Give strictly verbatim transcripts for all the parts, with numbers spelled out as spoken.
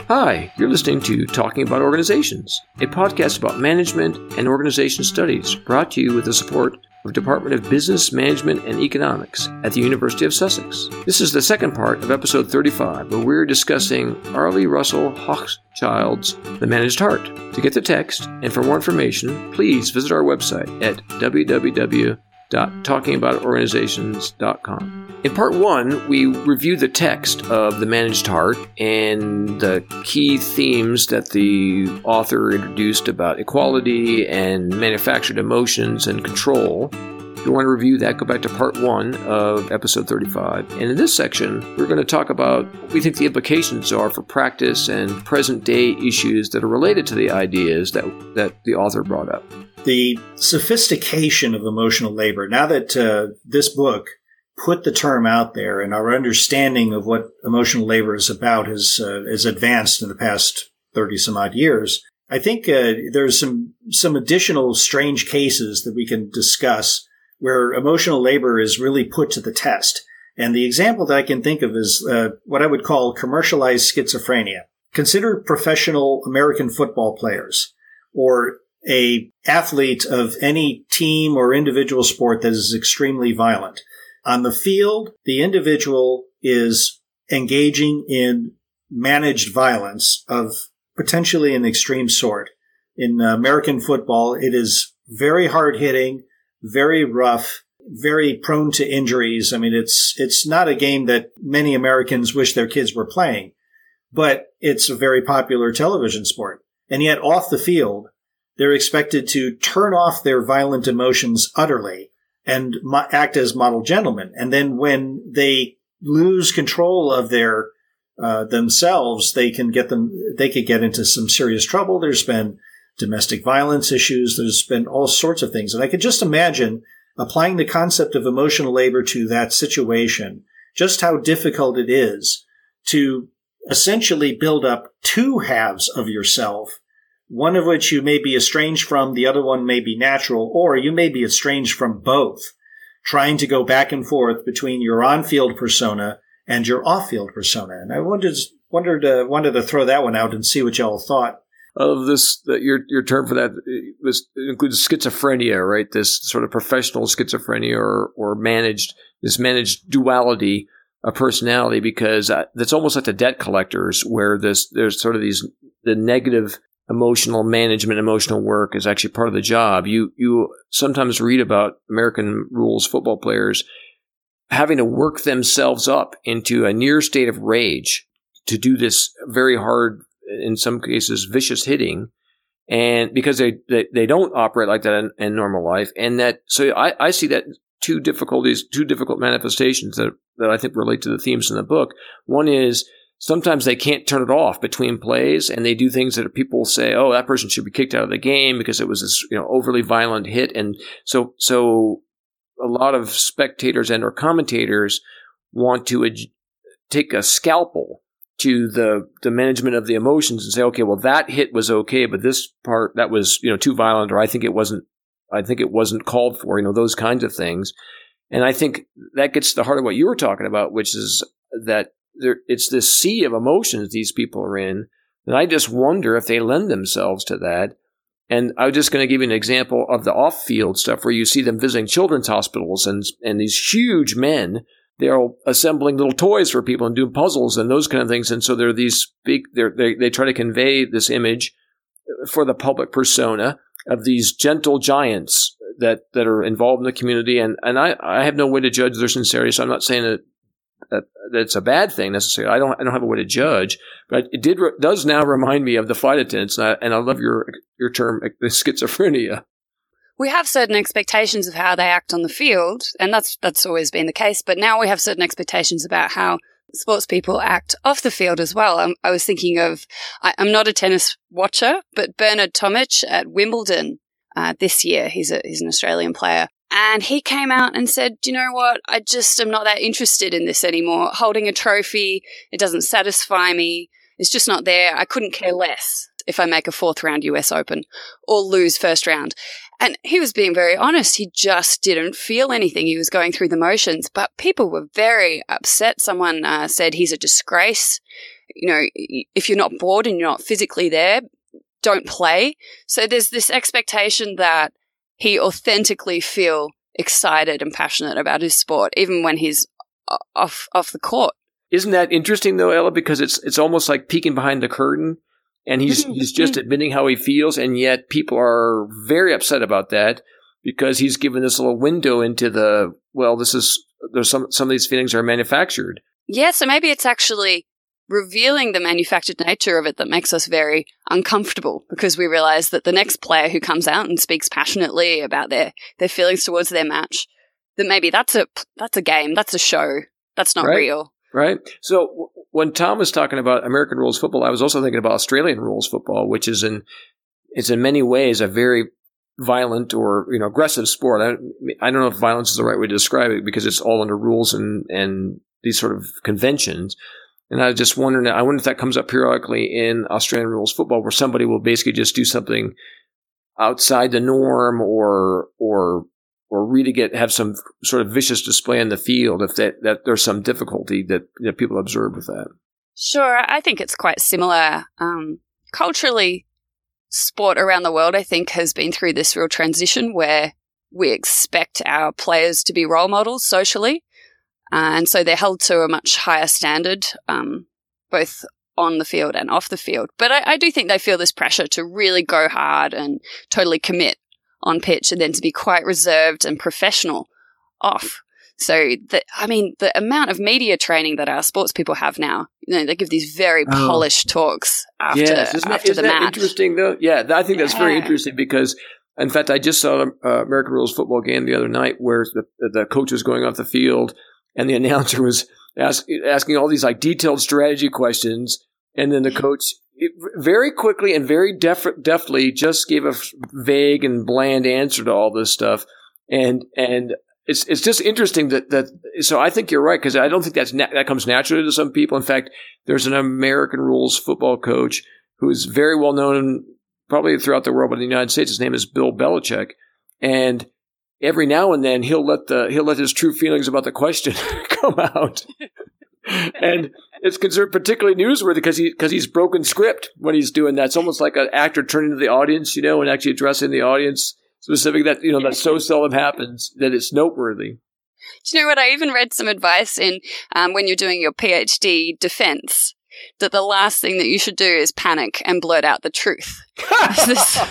Hi, you're listening to Talking About Organizations, a podcast about management and organization studies, brought to you with the support of Department of Business, Management, and Economics at the University of Sussex. This is the second part of episode thirty-five, where we're discussing Arlie Russell Hochschild's The Managed Heart. To get the text and for more information, please visit our website at w w w dot talking about organizations dot com. In part one, we reviewed the text of The Managed Heart and the key themes that the author introduced about equality and manufactured emotions and control. If you want to review that, go back to part one of episode thirty-five. And in this section, we're going to talk about what we think the implications are for practice and present-day issues that are related to the ideas that, that the author brought up. The sophistication of emotional labor, now that uh, this book put the term out there and our understanding of what emotional labor is about has, uh, has advanced in the past thirty some odd years, I think uh, there's some, some additional strange cases that we can discuss where emotional labor is really put to the test. And the example that I can think of is uh, what I would call commercialized schizophrenia. Consider professional American football players or a athlete of any team or individual sport that is extremely violent. On the field, the individual is engaging in managed violence of potentially an extreme sort. In American football, it is very hard-hitting, very rough, very prone to injuries. I mean, it's it's not a game that many Americans wish their kids were playing, but it's a very popular television sport. And yet, off the field, they're expected to turn off their violent emotions utterly and mo- act as model gentlemen. And then when they lose control of their uh, themselves, they can get them. They could get into some serious trouble. There's been domestic violence issues. There's been all sorts of things. And I could just imagine applying the concept of emotional labor to that situation, just how difficult it is to essentially build up two halves of yourself, one of which you may be estranged from, the other one may be natural, or you may be estranged from both, trying to go back and forth between your on-field persona and your off-field persona. And I wondered, wondered, uh, wanted to throw that one out and see what y'all thought. Of this, uh, your your term for that was includes schizophrenia, right? This sort of professional schizophrenia or or managed this managed duality of personality, because uh, that's almost like the debt collectors, where this there's sort of these the negative emotional management, emotional work is actually part of the job. You you sometimes read about American rules football players having to work themselves up into a near state of rage to do this very hard, in some cases, vicious hitting, and because they, they, they don't operate like that in, in normal life. And that, so I, I see that two difficulties, two difficult manifestations that, that I think relate to the themes in the book. One is sometimes they can't turn it off between plays, and they do things that people say, oh, that person should be kicked out of the game because it was this, you know, overly violent hit. And so, so a lot of spectators and or commentators want to ad- take a scalpel to the, the management of the emotions and say, okay, well, that hit was okay, but this part, that was, you know, too violent, or I think it wasn't, I think it wasn't called for, you know, those kinds of things. And I think that gets to the heart of what you were talking about, which is that there, it's this sea of emotions these people are in, and I just wonder if they lend themselves to that. And I'm just going to give you an example of the off-field stuff where you see them visiting children's hospitals and and these huge men. They're assembling little toys for people and doing puzzles and those kind of things. And so they're these big, they're, they they try to convey this image for the public persona of these gentle giants that, that are involved in the community. And, and I, I have no way to judge their sincerity, so I'm not saying that, that, that it's a bad thing necessarily. I don't I don't have a way to judge, but it did does now remind me of the flight attendants. And I, and I love your your term, the schizophrenia. We have certain expectations of how they act on the field, and that's that's always been the case. But now we have certain expectations about how sports people act off the field as well. Um, I was thinking of, I, I'm not a tennis watcher, but Bernard Tomic at Wimbledon uh, this year, he's a he's an Australian player, and he came out and said, "Do you know what? I just am not that interested in this anymore. Holding a trophy, it doesn't satisfy me. It's just not there. I couldn't care less if I make a fourth round U S Open or lose first round." And he was being very honest. He just didn't feel anything. He was going through the motions, but people were very upset. Someone uh, said he's a disgrace. you know, if you're not bored and you're not physically there, don't play. So there's this expectation that he authentically feel excited and passionate about his sport, even when he's off off the court. Isn't that interesting though, Ella? Because it's it's almost like peeking behind the curtain, and he's he's just admitting how he feels, and yet people are very upset about that because he's given this little window into the well, this is there's some some of these feelings are manufactured. Yeah, so maybe it's actually revealing the manufactured nature of it that makes us very uncomfortable, because we realize that the next player who comes out and speaks passionately about their, their feelings towards their match, that maybe that's a that's a game, that's a show, that's not right. real. Right. So w- when Tom was talking about American rules football, I was also thinking about Australian rules football, which is in it's in many ways a very violent or you know aggressive sport. I, I don't know if violence is the right way to describe it because it's all under rules and and these sort of conventions. And I was just wondering, I wonder if that comes up periodically in Australian rules football, where somebody will basically just do something outside the norm, or or or really get have some sort of vicious display in the field. If that, that there's some difficulty that, that people observe with that. Sure, I think it's quite similar. Um, culturally, sport around the world, I think, has been through this real transition where we expect our players to be role models socially. Uh, and so they're held to a much higher standard, um, both on the field and off the field. But I, I do think they feel this pressure to really go hard and totally commit on pitch, and then to be quite reserved and professional off. So, the, I mean, the amount of media training that our sports people have now, you know, they give these very oh. polished talks after, yes. isn't after that, isn't the that match. Interesting, though? Yeah, I think that's yeah. very interesting because, in fact, I just saw an uh, American rules football game the other night where the, the coach was going off the field and the announcer was ask, asking all these like detailed strategy questions, and then the coach very quickly and very def- deftly just gave a vague and bland answer to all this stuff. And and it's it's just interesting that that. So I think you're right, because I don't think that's na- that comes naturally to some people. In fact, there's an American rules football coach who's very well known probably throughout the world, but in the United States, his name is Bill Belichick, and every now and then he'll let the he'll let his true feelings about the question come out, and it's considered particularly newsworthy because he because he's broken script when he's doing that. It's almost like an actor turning to the audience, you know, and actually addressing the audience specific. That you know that so seldom happens that it's noteworthy. Do you know what? I even read some advice in um, when you're doing your PhD defense, that the last thing that you should do is panic and blurt out the truth. this,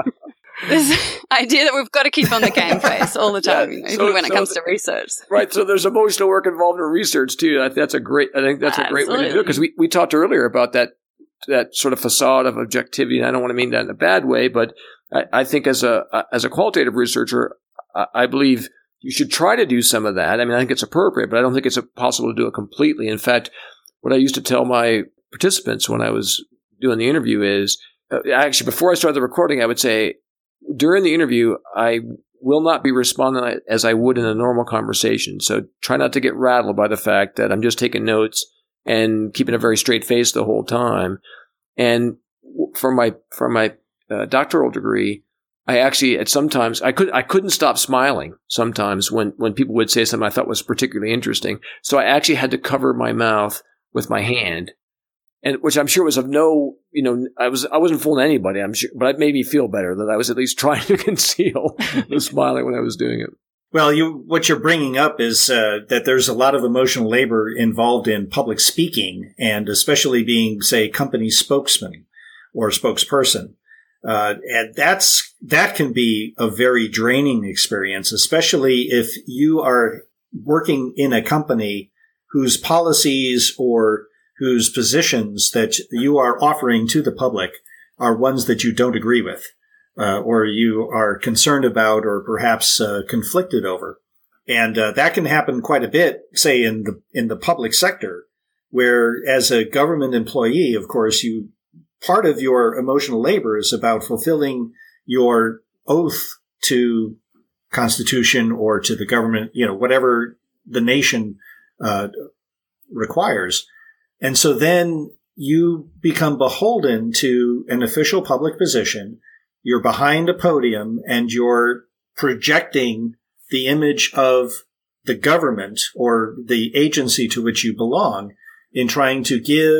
this idea that we've got to keep on the game face all the time, yeah, you know, so, even when so it comes to research. Right. So there's emotional work involved in research too. I think that's a great. I think that's a great Absolutely. way to do it, because we, we talked earlier about that that sort of facade of objectivity. And I don't want to mean that in a bad way, but I, I think as a as a qualitative researcher, I, I believe you should try to do some of that. I mean, I think it's appropriate, but I don't think it's possible to do it completely. In fact, what I used to tell my participants when I was doing the interview is, uh, actually, before I started the recording, I would say, during the interview, I will not be responding as I would in a normal conversation. So try not to get rattled by the fact that I'm just taking notes and keeping a very straight face the whole time. And for my for my uh, doctoral degree, I actually at sometimes I could I couldn't stop smiling sometimes when, when people would say something I thought was particularly interesting. So I actually had to cover my mouth with my hand, and which I'm sure was of no, you know, I was I wasn't fooling anybody, I'm sure, but it made me feel better that I was at least trying to conceal the smiling when I was doing it. Well, you what you're bringing up is uh, that there's a lot of emotional labor involved in public speaking, and especially being, say, company spokesman or spokesperson. Uh, and that's, that can be a very draining experience, especially if you are working in a company whose policies or whose positions that you are offering to the public are ones that you don't agree with, uh, or you are concerned about, or perhaps uh, conflicted over. And uh, that can happen quite a bit, say, in the in the public sector, where as a government employee, of course, you part of your emotional labor is about fulfilling your oath to Constitution or to the government, you know, whatever the nation uh, requires. And so then you become beholden to an official public position. You're behind a podium and you're projecting the image of the government or the agency to which you belong in trying to give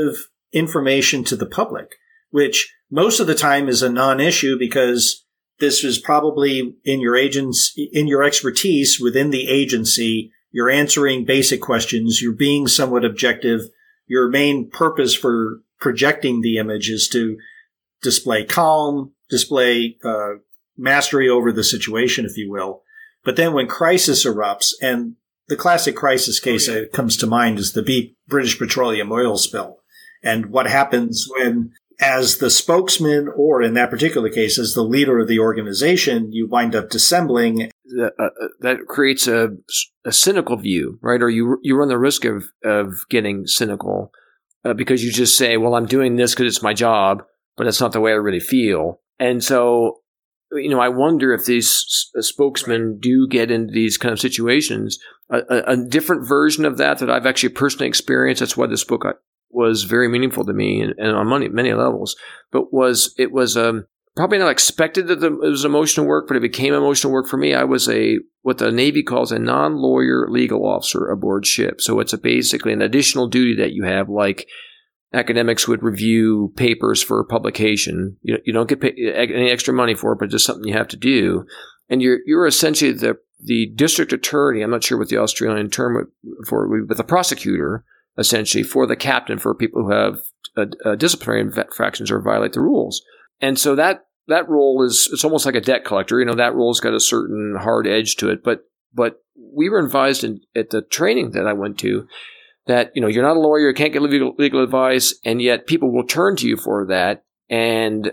information to the public, which most of the time is a non-issue because this is probably in your agents, in your expertise within the agency. You're answering basic questions. You're being somewhat objective. Your main purpose for projecting the image is to display calm, display uh, mastery over the situation, if you will. But then when crisis erupts, and the classic crisis case that comes to mind is the B- British Petroleum oil spill. And what happens when, as the spokesman, or in that particular case, as the leader of the organization, you wind up dissembling. That, uh, that creates a, a cynical view, right? Or you you run the risk of, of getting cynical uh, because you just say, well, I'm doing this because it's my job, but that's not the way I really feel. And so, you know, I wonder if these uh, spokesmen do get into these kind of situations. A, a, a different version of that that I've actually personally experienced. That's why this book was very meaningful to me, and, and on many many levels. But was it was um, probably not expected that it was emotional work, but it became emotional work for me. I was a what the Navy calls a non-lawyer legal officer aboard ship. So it's a basically an additional duty that you have, like academics would review papers for publication. You you don't get pay, any extra money for it, but just something you have to do. And you're you're essentially the the district attorney. I'm not sure what the Australian term for it would be, but the prosecutor, essentially, for the captain, for people who have uh, uh, disciplinary infractions or violate the rules. And so that that role is, it's almost like a debt collector. You know, that role's got a certain hard edge to it. But but we were advised in, at the training that I went to that, you know, you're not a lawyer, you can't get legal, legal advice, and yet people will turn to you for that. And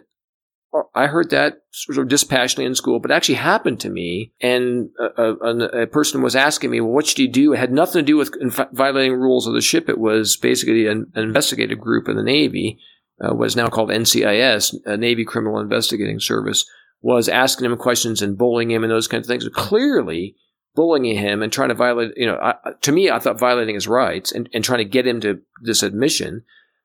I heard that sort of dispassionately in school, but it actually happened to me. And a, a, a person was asking me, well, what should you do? It had nothing to do with violating rules of the ship. It was basically an, an investigative group in the Navy, uh, what is now called N C I S, a Navy Criminal Investigating Service, was asking him questions and bullying him and those kinds of things. Clearly bullying him and trying to violate, you know, I, to me, I thought violating his rights and, and trying to get him to this admission.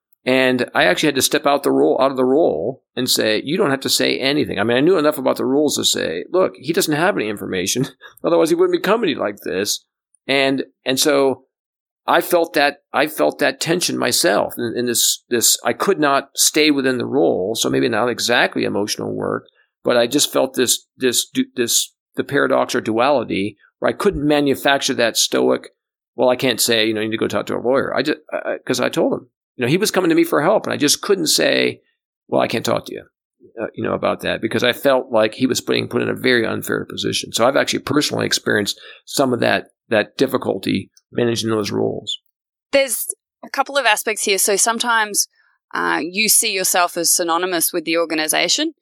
And I actually had to step out the role, out of the role and say, you don't have to say anything. I mean, I knew enough about the rules to say, look, he doesn't have any information. Otherwise, he wouldn't be coming like this. And, and so I felt that, I felt that tension myself in, in this, this, I could not stay within the role. So maybe not exactly emotional work, but I just felt this, this, this, the paradox or duality where I couldn't manufacture that stoic, well, I can't say, you know, you need to go talk to a lawyer. I just, because I, I told him. You know, he was coming to me for help, and I just couldn't say, well, I can't talk to you, uh, you know, about that, because I felt like he was putting put in a very unfair position. So I've actually personally experienced some of that that difficulty managing those roles. There's a couple of aspects here. So sometimes uh, you see yourself as synonymous with the organization,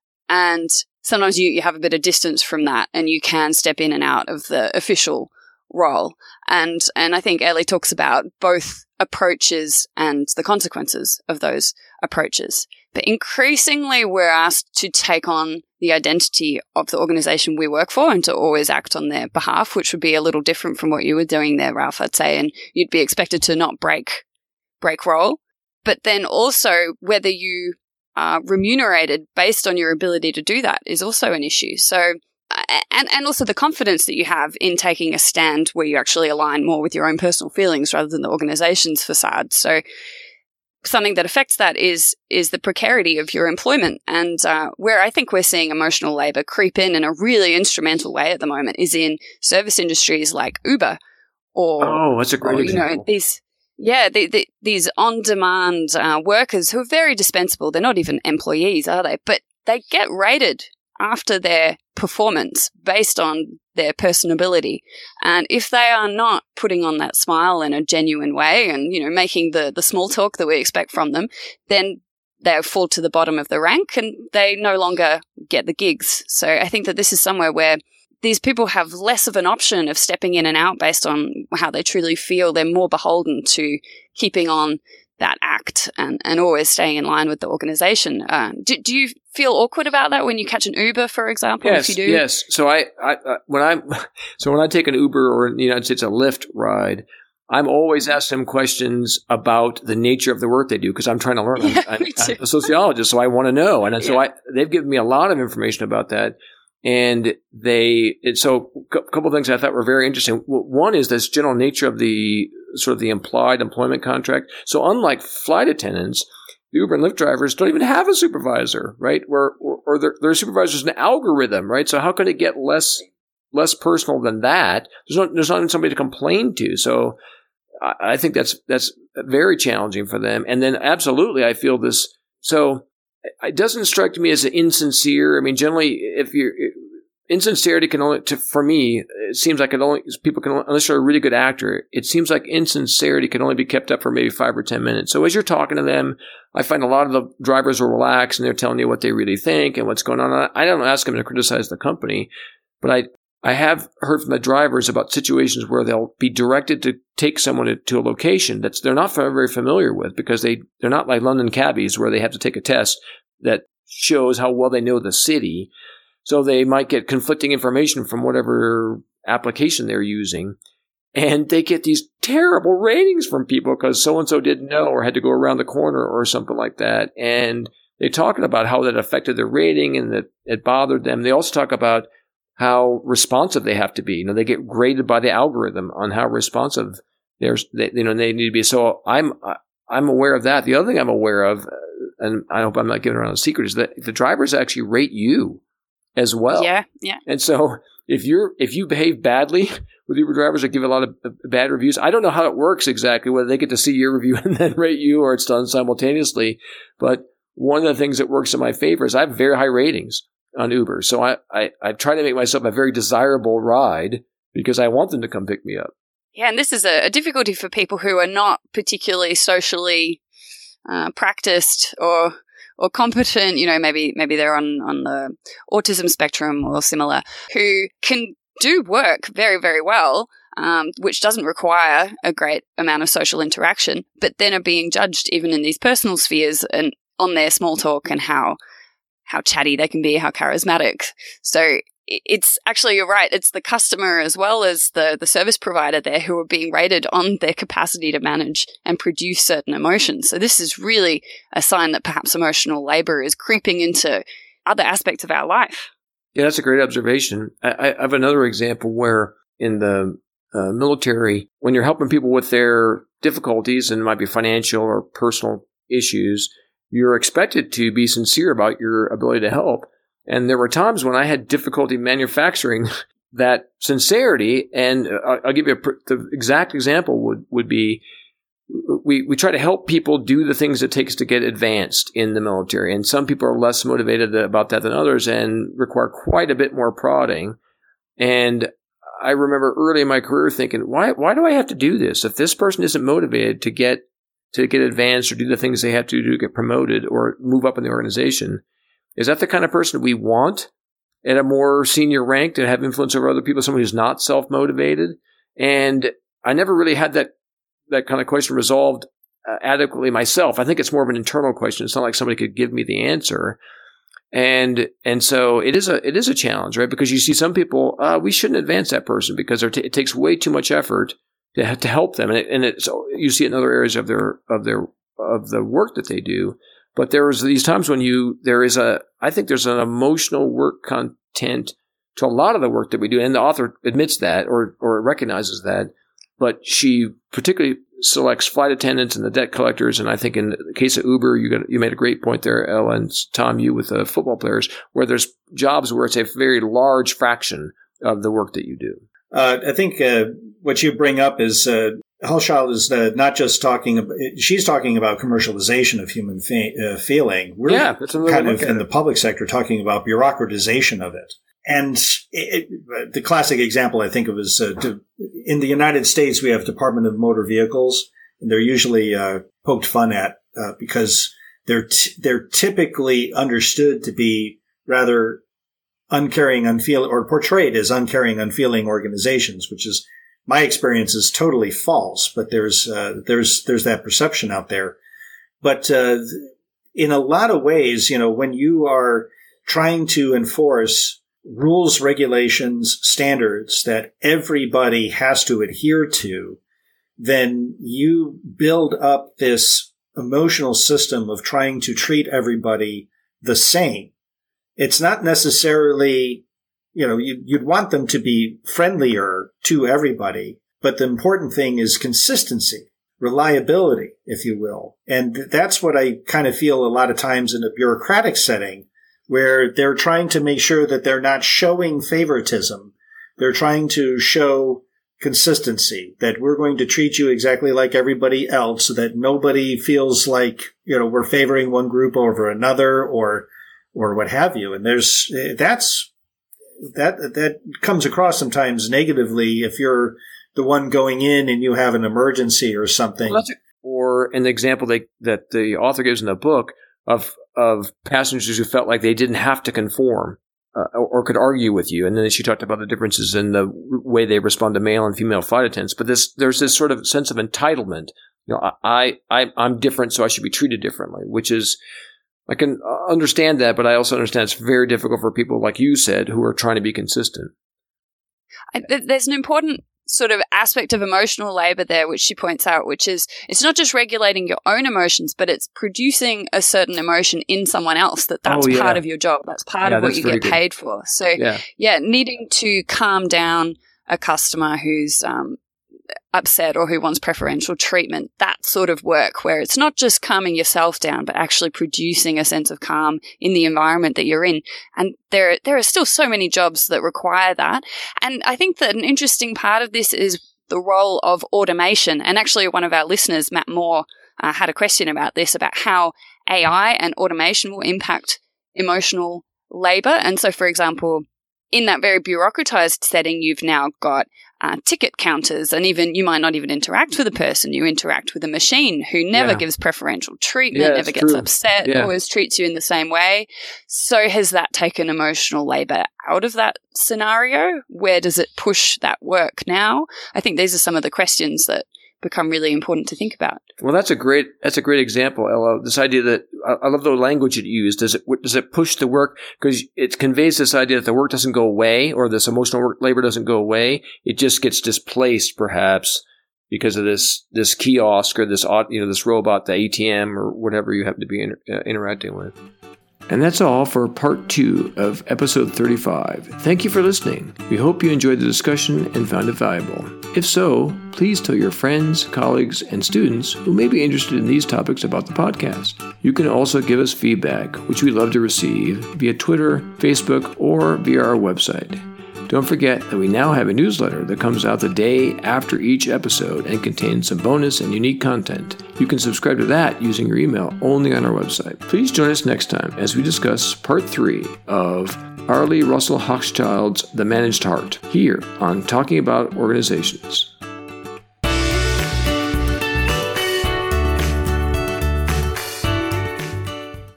and sometimes you, you have a bit of distance from that, and you can step in and out of the official role. And and I think Ellie talks about both approaches and the consequences of those approaches. But increasingly, we're asked to take on the identity of the organization we work for and to always act on their behalf, which would be a little different from what you were doing there, Ralph, I'd say. And you'd be expected to not break break role. But then also whether you are remunerated based on your ability to do that is also an issue. So And and also the confidence that you have in taking a stand where you actually align more with your own personal feelings rather than the organization's facade. So something that affects that is is the precarity of your employment. And uh, where I think we're seeing emotional labor creep in in a really instrumental way at the moment is in service industries like Uber or, oh, that's a great or, example. You know, these, yeah, the, the, these on-demand uh, workers who are very dispensable. They're not even employees, are they? But they get rated after their performance based on their personability. And if they are not putting on that smile in a genuine way and, you know, making the, the small talk that we expect from them, then they fall to the bottom of the rank and they no longer get the gigs. So I think that this is somewhere where these people have less of an option of stepping in and out based on how they truly feel. They're more beholden to keeping on that act and, and always staying in line with the organization. Uh, do, do you feel awkward about that when you catch an Uber, for example? Yes, if you do? yes. So I, I, I when I'm so when I take an Uber or in the United States a Lyft ride, I'm always asking them questions about the nature of the work they do because I'm trying to learn. Yeah, I'm, me too. I'm a sociologist, so I want to know, and so Yeah. I they've given me a lot of information about that. And they, it, so a couple of things I thought were very interesting. One is this general nature of the sort of the implied employment contract. So unlike flight attendants, the Uber and Lyft drivers don't even have a supervisor, right? Where, or, or their, their supervisor is an algorithm, right? So how can it get less less personal than that? There's not, there's not even somebody to complain to. So I, I think that's that's very challenging for them. And then absolutely, I feel this. So it doesn't strike me as insincere. I mean, generally, if you're insincerity can only, to, for me, it seems like it only people can, unless you're a really good actor, it seems like insincerity can only be kept up for maybe five or ten minutes. So as you're talking to them, I find a lot of the drivers will relax and they're telling you what they really think and what's going on. I don't ask them to criticize the company, but I I have heard from the drivers about situations where they'll be directed to take someone to, to a location that's they're not very familiar with because they, they're not like London cabbies where they have to take a test that shows how well they know the city. So they might get conflicting information from whatever application they're using. And they get these terrible ratings from people because so-and-so didn't know or had to go around the corner or something like that. And they're talking about how that affected their rating and that it bothered them. They also talk about how responsive they have to be. You know, they get graded by the algorithm on how responsive they're, they, you know, they need to be. So I'm, I'm aware of that. The other thing I'm aware of, and I hope I'm not giving around a secret, is that the drivers actually rate you as well. Yeah, yeah. And so if you're, if you behave badly with Uber drivers or give a lot of bad reviews, I don't know how it works exactly, whether they get to see your review and then rate you or it's done simultaneously. But one of the things that works in my favor is I have very high ratings on Uber. So I, I, I try to make myself a very desirable ride because I want them to come pick me up. Yeah, and this is a, a difficulty for people who are not particularly socially uh, practiced or or competent. You know, maybe maybe they're on, on the autism spectrum or similar, who can do work very, very well, um, which doesn't require a great amount of social interaction, but then are being judged even in these personal spheres and on their small talk and how how chatty they can be, how charismatic. So it's actually, you're right, it's the customer as well as the, the service provider there who are being rated on their capacity to manage and produce certain emotions. So this is really a sign that perhaps emotional labor is creeping into other aspects of our life. Yeah, that's a great observation. I, I have another example where in the uh, military, when you're helping people with their difficulties, and it might be financial or personal issues, you're expected to be sincere about your ability to help. And there were times when I had difficulty manufacturing that sincerity. And I'll give you a, the exact example would, would be we, we try to help people do the things it takes to get advanced in the military. And some people are less motivated about that than others and require quite a bit more prodding. And I remember early in my career thinking, why, why do I have to do this? If this person isn't motivated to get to get advanced or do the things they have to do to get promoted or move up in the organization, is that the kind of person we want at a more senior rank to have influence over other people, someone who's not self-motivated? And I never really had that that kind of question resolved uh, adequately myself. I think it's more of an internal question. It's not like somebody could give me the answer. And and so it is a it is a challenge, right? Because you see some people, uh, we shouldn't advance that person because t- it takes way too much effort to to help them, and it, and it's you see it in other areas of their of their of the work that they do. But there's these times when you there is a I think there's an emotional work content to a lot of the work that we do, and the author admits that or or recognizes that. But she particularly selects flight attendants and the debt collectors, and I think in the case of Uber, you got you made a great point there, Ellen, Tom, you with the football players, where there's jobs where it's a very large fraction of the work that you do. Uh, I think uh, what you bring up is uh, Hochschild is uh, not just talking about, she's talking about commercialization of human fe- uh, feeling. We're yeah, that's kind of in the public sector talking about bureaucratization of it. And it, it, the classic example I think of is uh, to, in the United States, we have Department of Motor Vehicles, and they're usually uh, poked fun at uh, because they're t- they're typically understood to be rather uncaring, unfeeling, or portrayed as uncaring, unfeeling organizations, which is my experience is totally false. But there's uh, there's there's that perception out there. But uh, in a lot of ways, you know, when you are trying to enforce rules, regulations, standards that everybody has to adhere to, then you build up this emotional system of trying to treat everybody the same. It's not necessarily, you know, you, you'd want them to be friendlier to everybody, But the important thing is consistency, reliability, if you will. And that's what I kind of feel a lot of times in a bureaucratic setting, where they're trying to make sure that they're not showing favoritism. They're trying to show consistency, that we're going to treat you exactly like everybody else, so that nobody feels like, you know, we're favoring one group over another or, or what have you. And there's, that's, that, that comes across sometimes negatively if you're the one going in and you have an emergency or something. Well, or an example they, that the author gives in the book of, of passengers who felt like they didn't have to conform. Uh, or, or could argue with you. And then she talked about the differences in the way they respond to male and female flight attendants. But this, there's this sort of sense of entitlement. You know, I, I, I'm different, so I should be treated differently, which is, I can understand that, but I also understand it's very difficult for people, like you said, who are trying to be consistent. I, there's an important sort of aspect of emotional labor there, which she points out, which is it's not just regulating your own emotions, but it's producing a certain emotion in someone else, that that's oh, yeah. part of your job. That's part yeah, of what you get good. paid for. So yeah. yeah, needing to calm down a customer who's um, upset or who wants preferential treatment, that sort of work where it's not just calming yourself down, but actually producing a sense of calm in the environment that you're in. And there, there are still so many jobs that require that. And I think that an interesting part of this is the role of automation. And actually one of our listeners, Matt Moore, uh, had a question about this, about how A I and automation will impact emotional labor. And so, for example, in that very bureaucratized setting, you've now got uh, ticket counters, and even you might not even interact with a person. You interact with a machine who never yeah. gives preferential treatment, yeah, never gets true. upset, yeah. always treats you in the same way. So has that taken emotional labor out of that scenario? Where does it push that work now? I think these are some of the questions that become really important to think about. Well, that's a great that's a great example, Ella. This idea that I, I love the language it used. Does it does it push the work, because it conveys this idea that the work doesn't go away, or this emotional work, labor doesn't go away. It just gets displaced, perhaps, because of this this kiosk or this you know this robot, the A T M or whatever you happen to be inter- uh, interacting with. And that's all for part two of episode thirty-five. Thank you for listening. We hope you enjoyed the discussion and found it valuable. If so, please tell your friends, colleagues, and students who may be interested in these topics about the podcast. You can also give us feedback, which we love to receive, via Twitter, Facebook, or via our website. Don't forget that we now have a newsletter that comes out the day after each episode and contains some bonus and unique content. You can subscribe to that using your email only on our website. Please join us next time as we discuss part three of Arlie Russell Hochschild's The Managed Heart, here on Talking About Organizations.